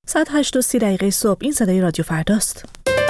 ساعت 8:30 صبح. این صدای رادیو فرداست.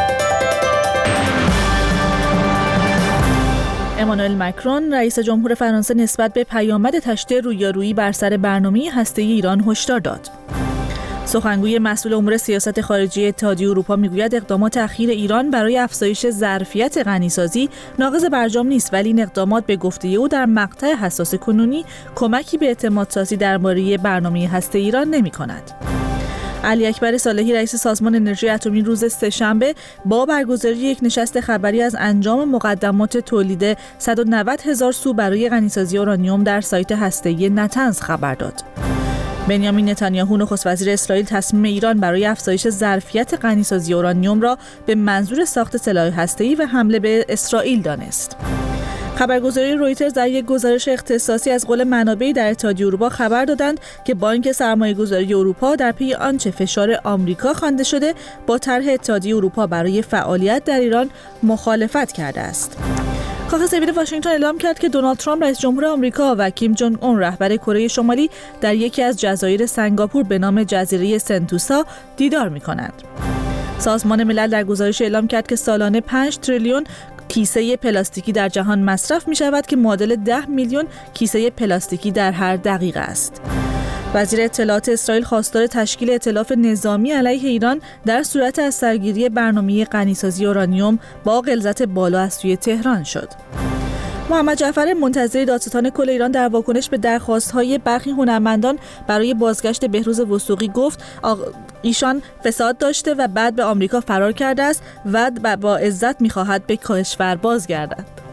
امانوئل مکرون رئیس جمهور فرانسه نسبت به پیامد تشدید رویارویی بر سر برنامه هسته‌ای ایران هشدار داد. سخنگوی مسئول امور سیاست خارجی اتحادیه اروپا میگوید اقدامات اخیر ایران برای افزایش ظرفیت غنیسازی ناقض برجام نیست، ولی این اقدامات به گفته او در مقطع حساس کنونی کمکی به اعتمادسازی درباره برنامه هسته‌ای ایران نمی‌کند. علی اکبر صالحی رئیس سازمان انرژی اتمی روز سه‌شنبه با برگزاری یک نشست خبری از انجام مقدمات تولید 190,000 سو برای غنیسازی اورانیوم در سایت هسته‌ای نتنز خبر داد. بنیامین نتانیاهو نخست وزیر اسرائیل تصمیم ایران برای افزایش ظرفیت غنیسازی اورانیوم را به منظور ساخت سلاح هسته‌ای و حمله به اسرائیل دانست. خبرگزاری رویترز در یک گزارش اختصاصی از قول منابعی در اتحادیه اروپا خبر دادند که بانک سرمایه‌گذاری اروپا در پی آنچه فشار آمریکا خوانده شده با طرح اتحادیه اروپا برای فعالیت در ایران مخالفت کرده است. کاخ سفید واشنگتن اعلام کرد که دونالد ترامپ رئیس جمهور آمریکا و کیم جونگ اون رهبر کره شمالی در یکی از جزایر سنگاپور به نام جزیره سنتوسا دیدار می‌کنند. سازمان ملل در گزارش اعلام کرد که سالانه 5 تریلیون کیسه پلاستیکی در جهان مصرف می‌شود که معادل 10 میلیون کیسه پلاستیکی در هر دقیقه است. وزیر اطلاعات اسرائیل خواستار تشکیل ائتلاف نظامی علیه ایران در صورت از سرگیری برنامه غنیسازی اورانیوم با غلظت بالا از سوی تهران شد. محمد جعفر منتظری دادستان کل ایران در واکنش به درخواست‌های برخی هنرمندان برای بازگشت بهروز وثوقی گفت ایشان فساد داشته و بعد به آمریکا فرار کرده است و با عزت می‌خواهد به کشور بازگردد.